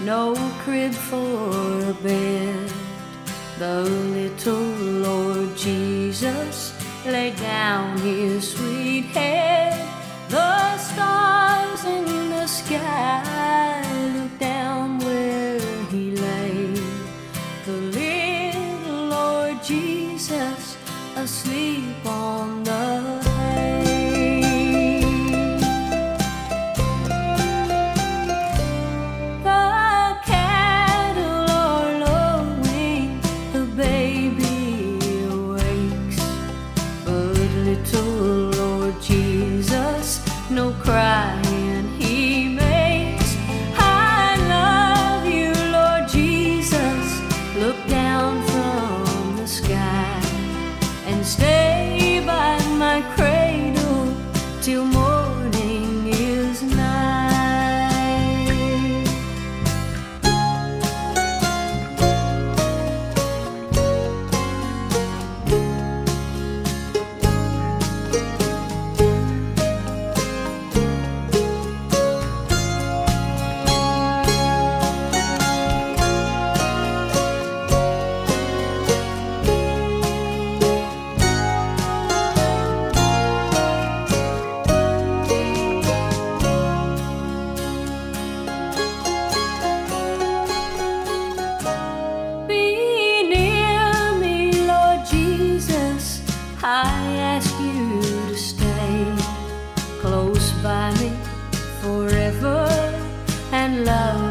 no crib for a bed. The little Lord Jesus laid down his sweet head. The stars in the sky looked down where he lay. The little Lord Jesus asleep on the hay. The cattle are lowing, the baby awakes, but little Lord Jesus no crying he makes. I love you, Lord Jesus. Look down from the sky and stay by my cradle till morning is nigh. I ask you to stay close by me forever and love